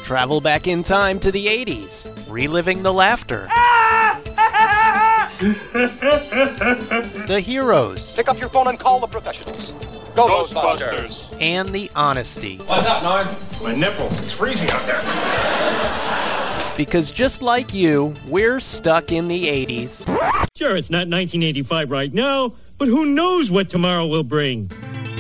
Travel back in time to the 80s, reliving the laughter. The heroes. Pick up your phone and call the professionals. Go, Ghostbusters. And the honesty. What's up, Norm? My nipples. It's freezing out there. Because just like you, we're stuck in the 80s. Sure, it's not 1985 right now, but who knows what tomorrow will bring.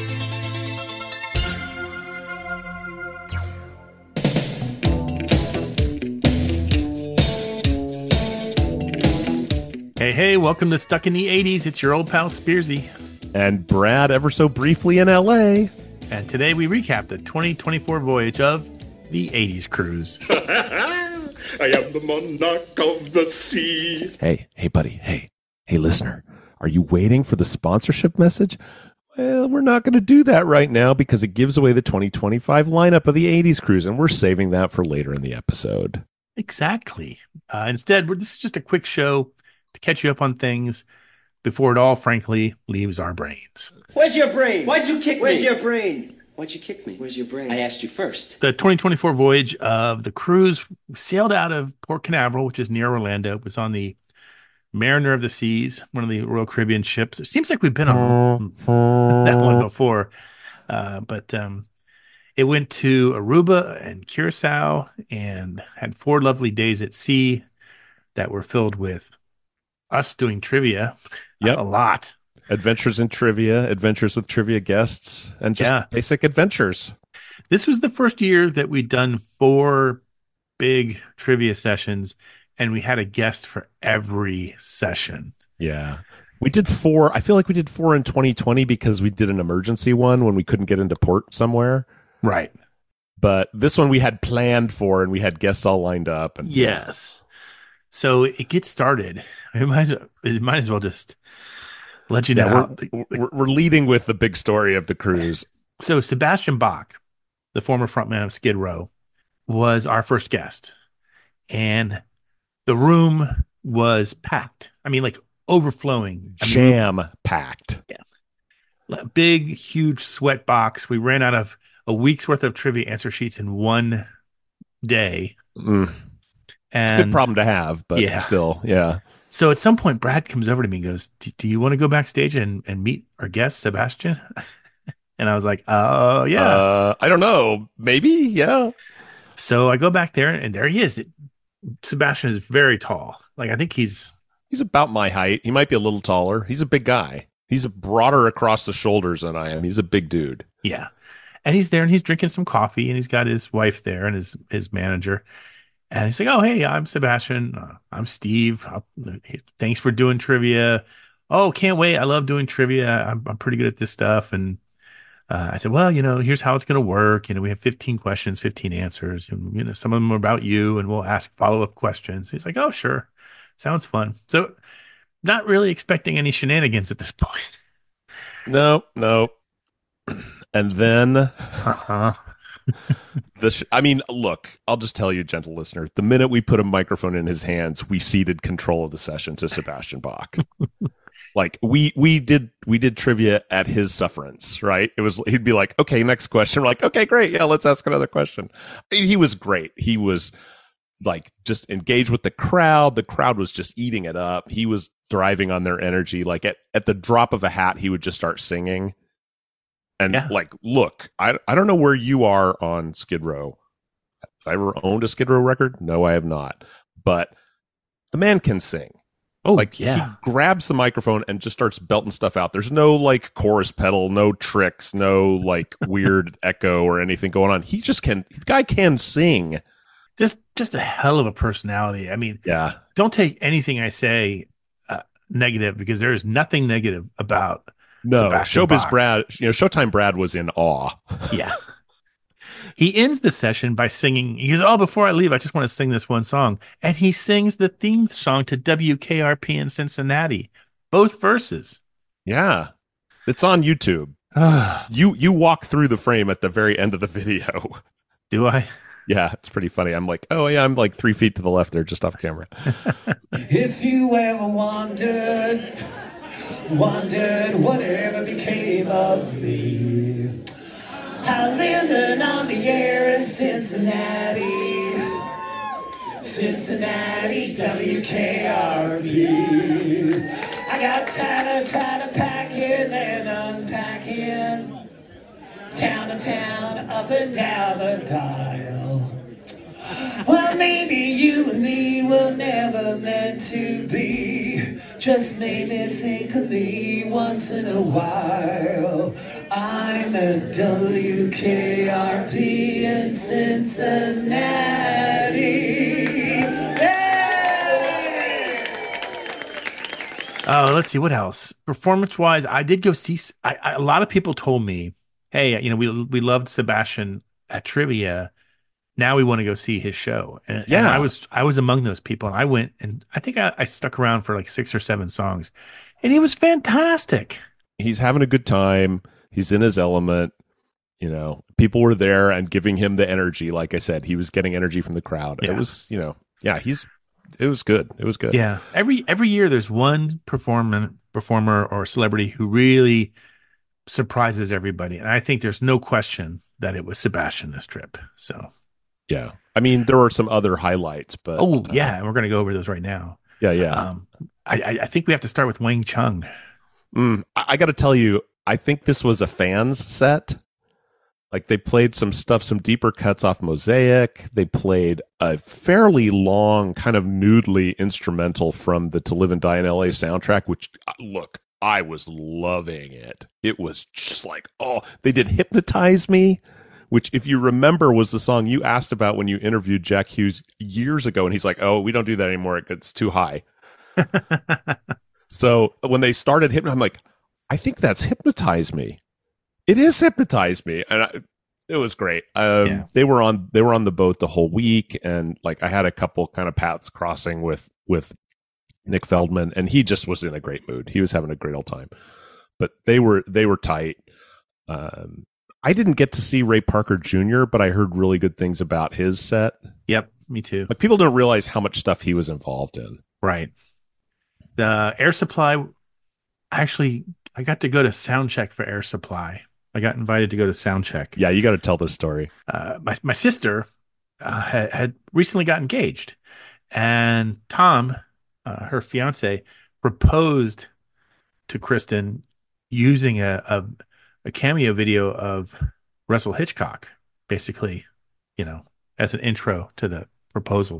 Hey, welcome to Stuck in the 80s. It's your old pal Spearsy. And Brad, ever so briefly in L.A. And today we recap the 2024 voyage of the 80s cruise. I am the monarch of the sea. Hey, buddy. Hey, listener. Are you waiting for the sponsorship message? Well, we're not going to do that right now because it gives away the 2025 lineup of the 80s cruise, and we're saving that for later in the episode. Exactly. Instead, this is just a quick show to catch you up on things before it all, frankly, leaves our brains. Where's your brain? Why'd you kick me? Where's your brain? Why'd you kick me? Where's your brain? I asked you first. The 2024 voyage of the cruise sailed out of Port Canaveral, which is near Orlando. It was on the Mariner of the Seas, one of the Royal Caribbean ships. It seems like we've been on that one before. But it went to Aruba and Curacao and had 4 lovely days at sea that were filled with us doing trivia. Yep. A lot. Adventures in trivia, adventures with trivia guests, and just basic adventures. This was the first year that we'd done 4 big trivia sessions, and we had a guest for every session. Yeah. We did 4. I feel like we did 4 in 2020 because we did an emergency one when we couldn't get into port somewhere. Right. But this one we had planned for, and we had guests all lined up. And yes. So it gets started. It might as well just let you know. We're leading with the big story of the cruise. So Sebastian Bach, the former frontman of Skid Row, was our first guest. And the room was packed. I mean, like overflowing. Jam-packed. Yeah. A big, huge sweat box. We ran out of a week's worth of trivia answer sheets in one day. And it's a good problem to have, but still, yeah. So at some point, Brad comes over to me and goes, do you want to go backstage and meet our guest, Sebastian? And I was like, oh, yeah. I don't know. Maybe, yeah. So I go back there, and there he is. Sebastian is very tall. Like, I think he's about my height. He might be a little taller. He's a big guy. He's broader across the shoulders than I am. He's a big dude. Yeah. And he's there, and he's drinking some coffee, and he's got his wife there and his manager. And he's like, oh, hey, I'm Sebastian. I'm Steve. Thanks for doing trivia. Oh, can't wait. I love doing trivia. I'm pretty good at this stuff. And I said, well, here's how it's going to work. We have 15 questions, 15 answers. And, some of them are about you, and we'll ask follow-up questions. He's like, oh, sure. Sounds fun. So not really expecting any shenanigans at this point. No. And then... look, I'll just tell you, gentle listener, the minute we put a microphone in his hands, we ceded control of the session to Sebastian Bach. Like we did trivia at his sufferance, right? He'd be like, okay, next question. We're like, okay, great. Yeah, let's ask another question. He was great. He was like just engaged with the crowd. The crowd was just eating it up. He was thriving on their energy. Like at the drop of a hat, he would just start singing. And look, I don't know where you are on Skid Row. Have I ever owned a Skid Row record? No, I have not. But the man can sing. Oh, He grabs the microphone and just starts belting stuff out. There's no chorus pedal, no tricks, no weird echo or anything going on. He just can. The guy can sing. Just a hell of a personality. I mean, don't take anything I say negative, because there is nothing negative about. No, Sebastian Showbiz Bach. Brad, Showtime Brad was in awe. Yeah. He ends the session by singing. He goes, oh, before I leave, I just want to sing this one song. And he sings the theme song to WKRP in Cincinnati. Both verses. Yeah. It's on YouTube. You walk through the frame at the very end of the video. Do I? Yeah, it's pretty funny. I'm like, oh, yeah, I'm 3 feet to the left there, just off camera. If you ever wondered whatever became of me, I landed on the air in Cincinnati. Cincinnati, WKRP. I got tired of packing and unpacking. Town to town, up and down the dial. Well, maybe you and me were never meant to be. Just made me think of me once in a while. I'm at WKRP in Cincinnati. Hey! Oh, let's see what else. Performance-wise, I did go see. A lot of people told me, "Hey, we loved Sebastian at Trivia. Now we want to go see his show." And I was among those people, and I went, and I think I stuck around for like 6 or 7 songs, and he was fantastic. He's having a good time. He's in his element. People were there and giving him the energy. Like I said, he was getting energy from the crowd. Yeah. It was, it was good. It was good. Yeah. Every year there's one performer or celebrity who really surprises everybody. And I think there's no question that it was Sebastian this trip. So, yeah. I mean, there were some other highlights, but. Oh, yeah. And we're going to go over those right now. Yeah. I think we have to start with Wang Chung. I got to tell you, I think this was a fans set. Like they played some deeper cuts off Mosaic. They played a fairly long, kind of noodly instrumental from the To Live and Die in LA soundtrack, which, look, I was loving it. It was just like, they did Hypnotize Me, which, if you remember, was the song you asked about when you interviewed Jack Hughes years ago. And he's like, oh, we don't do that anymore. It's too high. So when they started I'm like, I think that's Hypnotize Me. It is Hypnotize Me, and it was great. They were on the boat the whole week, and like I had a couple kind of paths crossing with Nick Feldman, and he just was in a great mood. He was having a great old time. But they were tight. I didn't get to see Ray Parker Jr., but I heard really good things about his set. Yep, me too. Like people don't realize how much stuff he was involved in. Right. The Air Supply. Actually, I got to go to soundcheck for Air Supply. I got invited to go to soundcheck. Yeah, you got to tell this story. My sister had recently got engaged, and Tom, her fiance, proposed to Kristen using a cameo video of Russell Hitchcock, basically, as an intro to the proposal.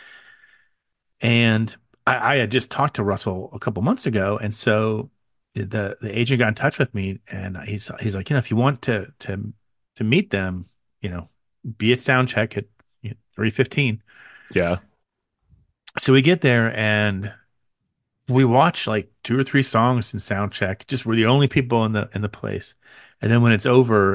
And I had just talked to Russell a couple months ago, and so the agent got in touch with me, and he's like, if you want to meet them, be at soundcheck at 3:15. Yeah. So we get there and we watch like 2 or 3 songs in soundcheck. Just we're the only people in the place. And then when it's over,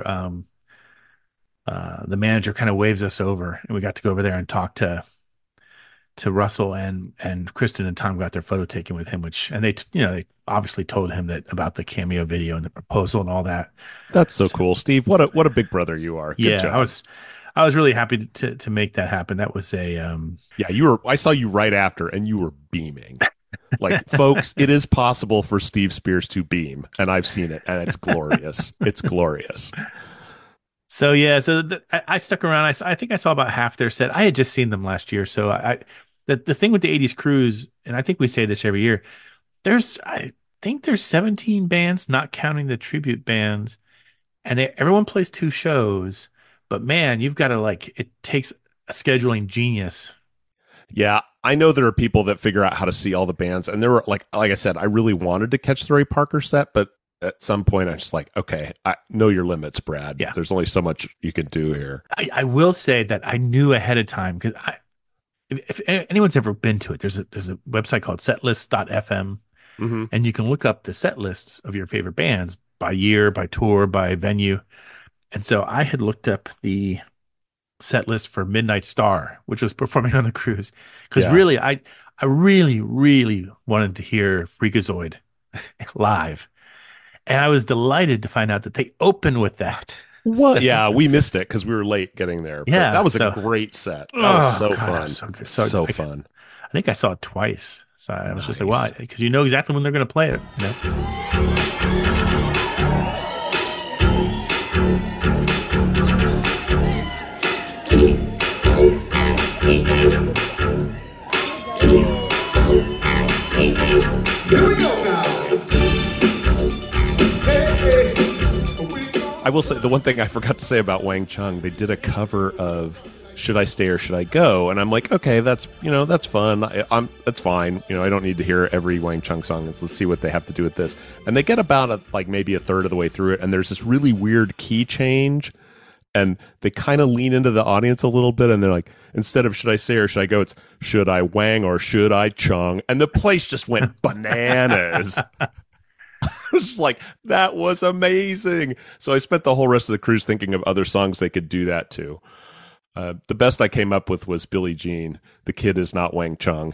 the manager kind of waves us over, and we got to go over there and talk to Russell, and Kristen and Tom got their photo taken with him, and they obviously told him that about the cameo video and the proposal and all that. That's so cool, Steve. What a big brother you are. Good job. I was really happy to make that happen. That was I saw you right after, and you were beaming. Like, folks, it is possible for Steve Spears to beam, and I've seen it, and it's glorious. It's glorious. So yeah, I stuck around. I think I saw about half their set. I had just seen them last year, so the thing with the 80s cruise, and I think we say this every year, I think there's 17 bands, not counting the tribute bands, and everyone plays 2 shows. But man, you've got to it takes a scheduling genius. Yeah, I know there are people that figure out how to see all the bands, and there were like I said, I really wanted to catch the Ray Parker set, but at some point, I'm just like, okay, I know your limits, Brad. Yeah. There's only so much you can do here. I will say that I knew ahead of time, because if anyone's ever been to it, there's a website called setlist.fm, and you can look up the set lists of your favorite bands by year, by tour, by venue. And so I had looked up the set list for Midnight Star, which was performing on the cruise, because really, I really, really wanted to hear Freakazoid live. And I was delighted to find out that they opened with that. What? Yeah, we missed it because we were late getting there. But yeah, that was a great set. That was so fun. Was so good. So fun. I think I saw it twice. So I was just like, wow, because you know exactly when they're going to play it. will say the one thing I forgot to say about Wang Chung. They did a cover of "Should I Stay or Should I Go?" And I'm like, okay, that's fun. That's fine. I don't need to hear every Wang Chung song. Let's see what they have to do with this. And they get about maybe a third of the way through it, and there's this really weird key change, and they kind of lean into the audience a little bit, and they're like, instead of "Should I Stay or Should I Go?" it's "Should I Wang or Should I Chung?" And the place just went bananas. I was just like, that was amazing. So I spent the whole rest of the cruise thinking of other songs they could do that to. The best I came up with was Billie Jean. The kid is not Wang Chung.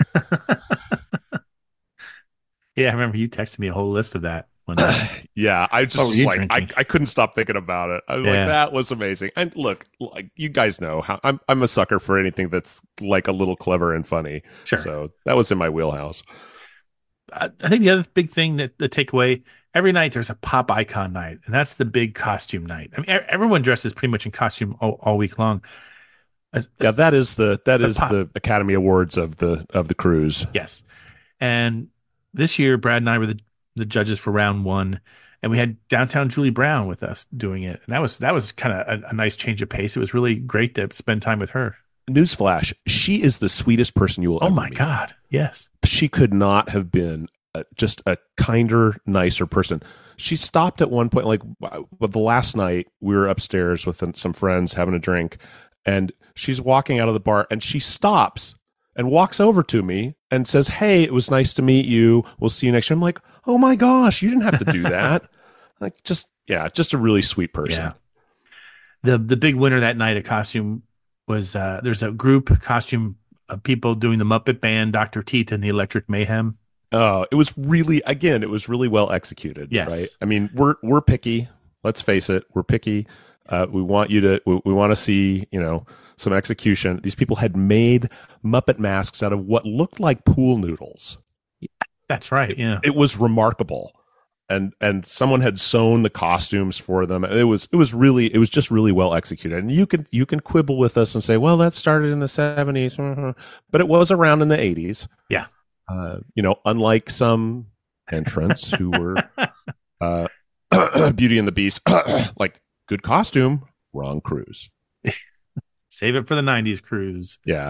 Yeah, I remember you texted me a whole list of that. Yeah, I just was like, I couldn't stop thinking about it. I was like, that was amazing. And look, like you guys know how I'm a sucker for anything that's like a little clever and funny. Sure. So that was in my wheelhouse. I think the other big thing that the takeaway, every night there's a pop icon night, and that's the big costume night. I mean, everyone dresses pretty much in costume all week long. Yeah, that is the Academy Awards of the cruise. Yes, and this year Brad and I were the judges for round one, and we had Downtown Julie Brown with us doing it, and that was kind of a nice change of pace. It was really great to spend time with her. Newsflash: she is the sweetest person you will ever meet. Oh my God! Yes, she could not have been just a kinder, nicer person. She stopped at one point, like the last night we were upstairs with some friends having a drink, and she's walking out of the bar, and she stops and walks over to me and says, "Hey, it was nice to meet you. We'll see you next year." I'm like, "Oh my gosh, you didn't have to do that." Like, just a really sweet person. Yeah. The big winner that night of costume was there's a group costume of people doing the Muppet Band, Dr. Teeth, and the Electric Mayhem. Oh, it was really well executed. Yes. Right. I mean, we're picky. Let's face it. We're picky. We want to see, some execution. These people had made Muppet masks out of what looked like pool noodles. That's right. Yeah. It was remarkable. And someone had sewn the costumes for them. It was just really well executed. And you can quibble with us and say, well, that started in the 70s, but it was around in the 80s. Yeah. Unlike some entrants who were Beauty and the Beast, like good costume, wrong cruise. Save it for the 90s cruise. Yeah.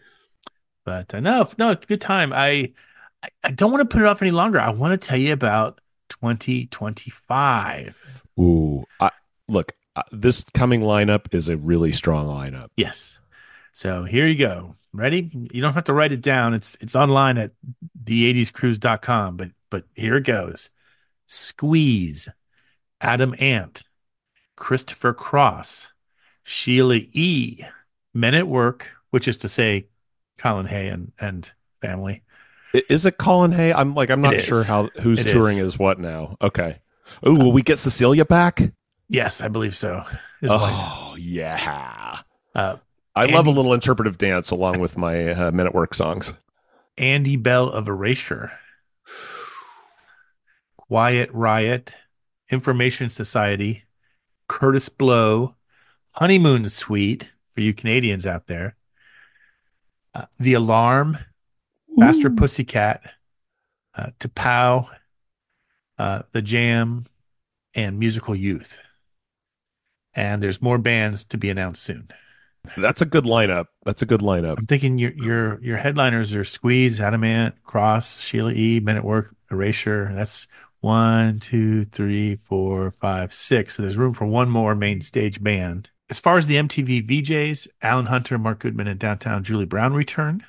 But no, good time. I don't want to put it off any longer. I want to tell you about 2025. Ooh, this coming lineup is a really strong lineup. Yes. So here you go. Ready? You don't have to write it down. It's online at the80scruise.com, but here it goes. Squeeze, Adam Ant, Christopher Cross, Sheila E., Men at Work, which is to say Colin Hay and family. Is it Colin Hay? I'm not sure who's touring is what now. Okay. Oh, will we get Cecilia back? Yes, I believe so. Yeah. I love a little interpretive dance along with my Men at Work songs. Andy Bell of Erasure, Quiet Riot, Information Society, Curtis Blow, Honeymoon Suite for you Canadians out there, The Alarm, Faster Pussycat, T'Pow, The Jam, and Musical Youth. And there's more bands to be announced soon. That's a good lineup. I'm thinking your headliners are Squeeze, Adam Ant, Cross, Sheila E., Men at Work, Erasure. That's 1, 2, 3, 4, 5, 6. So there's room for one more main stage band. As far as the MTV VJs, Alan Hunter, Mark Goodman, and Downtown Julie Brown return.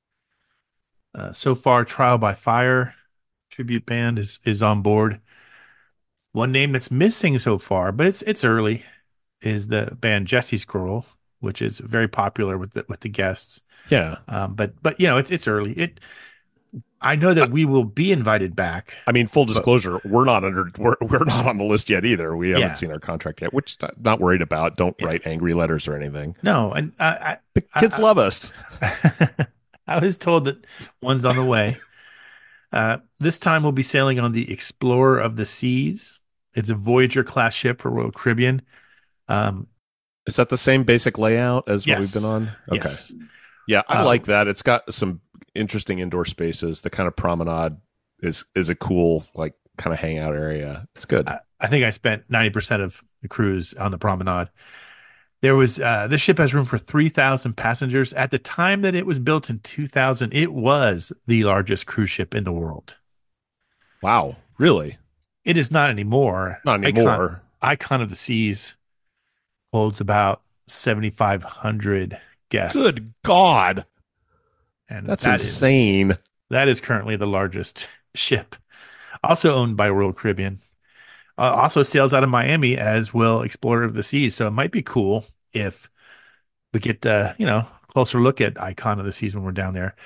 So far, Trial by Fire tribute band is on board. One name that's missing so far, but it's early, is the band Jesse's Girl, which is very popular with the guests. Yeah. But it's early. I know that we will be invited back. I mean, full disclosure, we're not on the list yet either. We haven't seen our contract yet, which I'm not worried about. Don't write angry letters or anything. No, and the kids love us. I was told that one's on the way. This time we'll be sailing on the Explorer of the Seas. It's a Voyager class ship for Royal Caribbean. Is that the same basic layout as what Yes. we've been on? Okay. Yes. Yeah, I like that. It's got some interesting indoor spaces. The kind of promenade is a cool, like, kind of hangout area. It's good. I think I spent 90% of the cruise on the promenade. There was this ship has room for 3,000 passengers. At the time that it was built in 2000, it was the largest cruise ship in the world. Wow, really? It is not anymore. Not anymore. Icon of the Seas holds about 7,500 guests. Good God. And that's insane. That is currently the largest ship. Also owned by Royal Caribbean. Also sails out of Miami, as will Explorer of the Seas. So it might be cool if we get, closer look at Icon of the Seas when we're down there.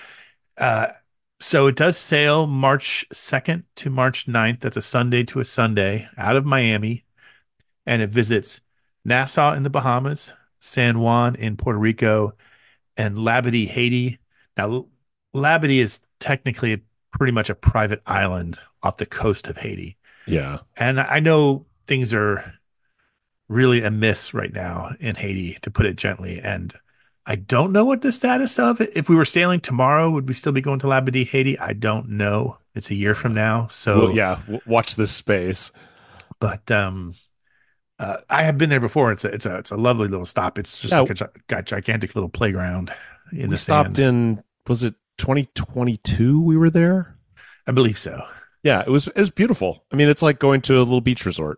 So it does sail March 2nd to March 9th. That's a Sunday to a Sunday out of Miami. And it visits Nassau in the Bahamas, San Juan in Puerto Rico, and Labadee, Haiti. Now, Labadee is technically pretty much a private island off the coast of Haiti. Yeah. And I know things are really amiss right now in Haiti, to put it gently. And I don't know what the status of it. If we were sailing tomorrow, would we still be going to Labadee, Haiti? I don't know. It's a year from now. So watch this space. But I have been there before. It's a lovely little stop. It's just like a gigantic little playground in the sand. We stopped in, was it 2022 we were there? I believe so. Yeah, it was beautiful. I mean, it's like going to a little beach resort,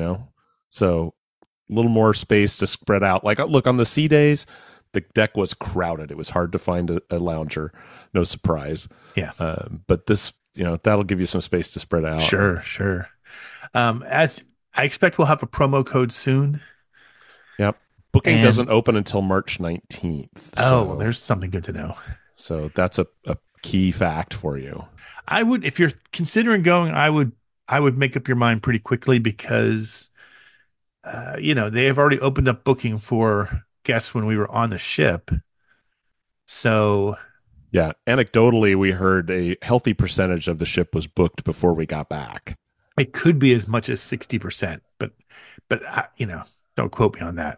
so a little more space to spread out. Like, look, on the sea days, the deck was crowded. It was hard to find a lounger. No surprise. Yeah. But this, that'll give you some space to spread out. Sure. As I expect we'll have a promo code soon. Yep. Booking doesn't open until March 19th. Well, there's something good to know. So that's a key fact for you. I would, if you're considering going, I would make up your mind pretty quickly because, they have already opened up booking for guests when we were on the ship. So, yeah, anecdotally, we heard a healthy percentage of the ship was booked before we got back. It could be as much as 60%, but don't quote me on that.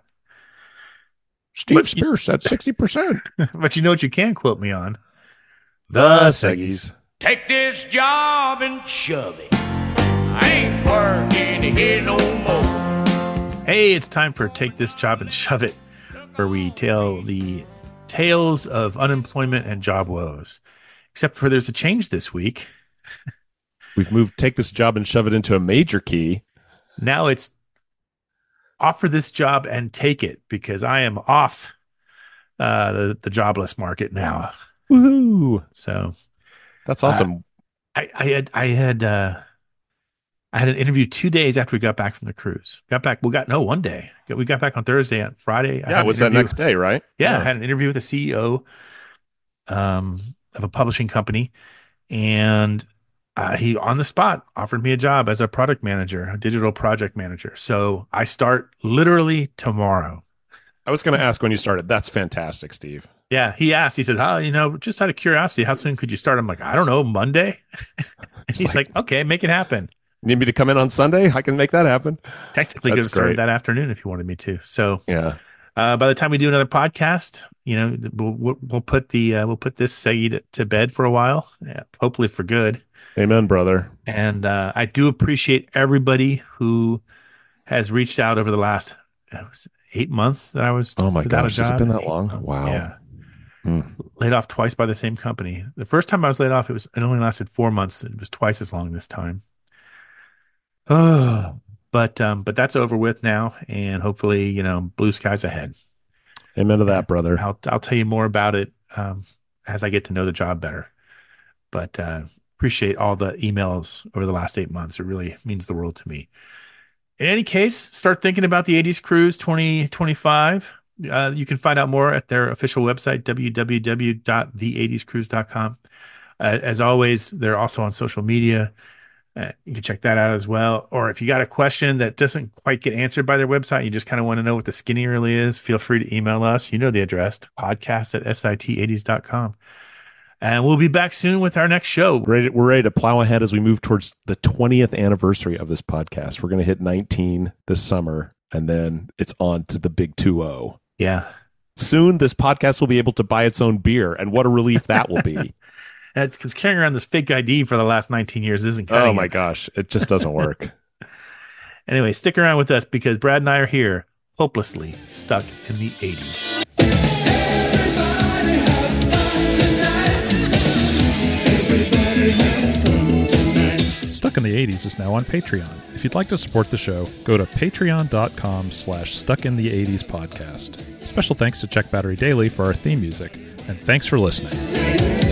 Steve Spears said 60%. But you know what you can quote me on? The Seggies. Take this job and shove it. I ain't working here no more. Hey, it's time for Take This Job and Shove It, where we tell the tales of unemployment and job woes. Except for there's a change this week. We've moved Take This Job and Shove It into a major key. Now it's offer this job and take it, because I am off the jobless market now. Woohoo! So that's awesome. I had an interview 2 days after we got back from the cruise. One day. We got back on Thursday. On Friday, it was that next day, right? Yeah, I had an interview with the CEO of a publishing company, and he on the spot offered me a job as a product manager, a digital project manager. So I start literally tomorrow. I was going to ask when you started. That's fantastic, Steve. Yeah, he asked. He said, just out of curiosity, how soon could you start? I'm like, I don't know, Monday. He's like, okay, make it happen. Need me to come in on Sunday? I can make that happen. Technically, could have started that afternoon if you wanted me to. So yeah. By the time we do another podcast, we'll put this Seggy to bed for a while. Yeah, hopefully for good. Amen, brother. And I do appreciate everybody who has reached out over the last 8 months that I was. Oh my without gosh, a job. has it been that long? Wow. Yeah. Laid off twice by the same company. The first time I was laid off, it only lasted 4 months. It was twice as long this time. But that's over with now, and hopefully, blue skies ahead. Amen to that, brother. I'll tell you more about it as I get to know the job better. But appreciate all the emails over the last 8 months. It really means the world to me. In any case, start thinking about the 80s Cruise 2025. You can find out more at their official website, www.the80scruise.com. As always, they're also on social media. You can check that out as well. Or if you got a question that doesn't quite get answered by their website, you just kind of want to know what the skinny really is, feel free to email us. You know the address, podcast@sit80s.com. And we'll be back soon with our next show. We're ready to plow ahead as we move towards the 20th anniversary of this podcast. We're going to hit 19 this summer, and then it's on to the big 2-0. Yeah. Soon, this podcast will be able to buy its own beer, and what a relief that will be. Because carrying around this fake ID for the last 19 years isn't cutting my gosh, it just doesn't work. Anyway, stick around with us because Brad and I are here, hopelessly stuck in the 80s. Stuck in the 80s is now on Patreon. If you'd like to support the show, go to patreon.com/stuckinthe80spodcast. Special thanks to Check Battery Daily for our theme music, and thanks for listening.